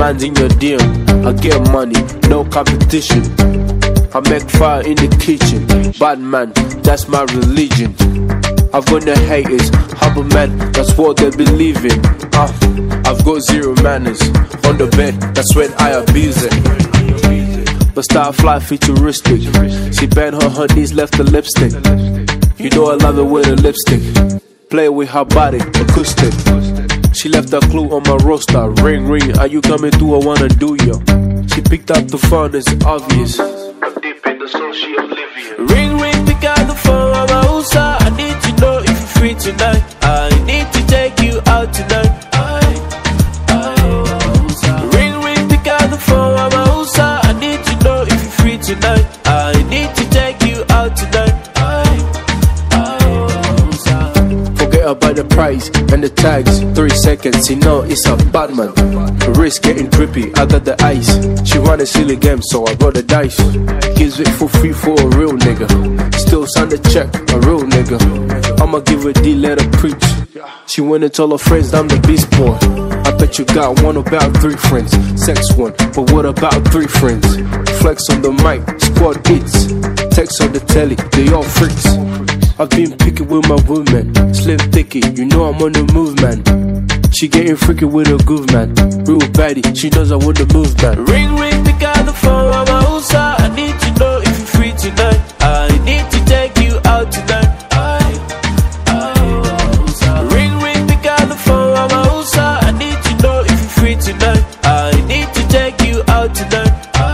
man's in your DM. I get money, no competition. I make fire in the kitchen. Bad man, that's my religion. I've got no haters, humble man, that's what they believe in. I've got zero manners. On the bed, that's when I abuse it. But style fly futuristic. She bent her knees, left the lipstick. You know I love it with a lipstick. Play with her body, acoustic. She left a clue on my roster. Ring, ring, are you coming through? I wanna do ya. She picked up the phone, it's obvious. I'm deep in the soul, she oblivious. Ring, ring, pick up the phone, I'm a USA. I need to know if you're free tonight. I need to take you out tonight. Ring, ring, pick up the phone, I'm a USA. I need to know if you're free tonight. I need to take you out tonight. About the price and the tags, 3 seconds, you know it's a bad man. The wrist getting drippy, I got the ice. She want a silly game, so I got the dice. Gives it for free for a real nigga. Still sign the check, a real nigga. I'ma give her D, let her preach. She went and told her friends I'm the beast boy. I bet you got one about 3 friends. Sex one, but what about 3 friends? Flex on the mic, squad hits. Text on the telly, they all freaks. I've been picky with my woman, slim thicky, you know I'm on the move, man. She getting freaky with a groove, man. Real baddie, she knows I want the move, man. Ring, ring, pick up the phone, I'm a USA. I need to know if you're free tonight. I need to take you out tonight. Ring, ring, pick up the phone, I'm a USA. I need to know if you're free tonight. I need to take you out tonight.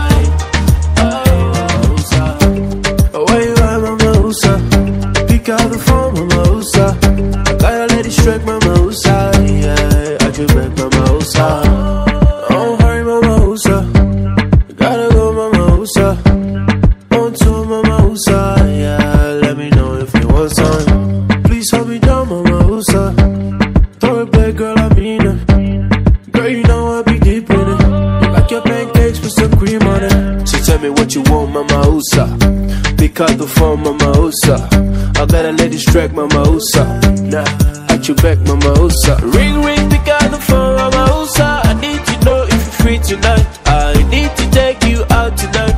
Pick out the phone, Mama USA. I gotta let it strike, Mama USA. Yeah, I just bet Mama USA. Oh, hurry, Mama USA. I gotta go, Mama USA. On tour, Mama USA. Yeah, let me know if you want some. Please hold me down, Mama USA. Throw it back, girl, I mean it. Girl, you know I be deep in it. You like your pancakes with some cream on it. So tell me what you want, Mama USA. Pick out the phone, Mama USA. I gotta let it strike, Mama USA. Nah, at your back, Mama USA. Ring, ring, pick out the phone, Mama USA. I need to know if you're free tonight. I need to take you out tonight.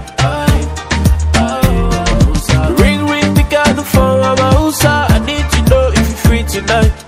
Ring, ring, pick out the phone, Mama USA. I need to know if you're free tonight.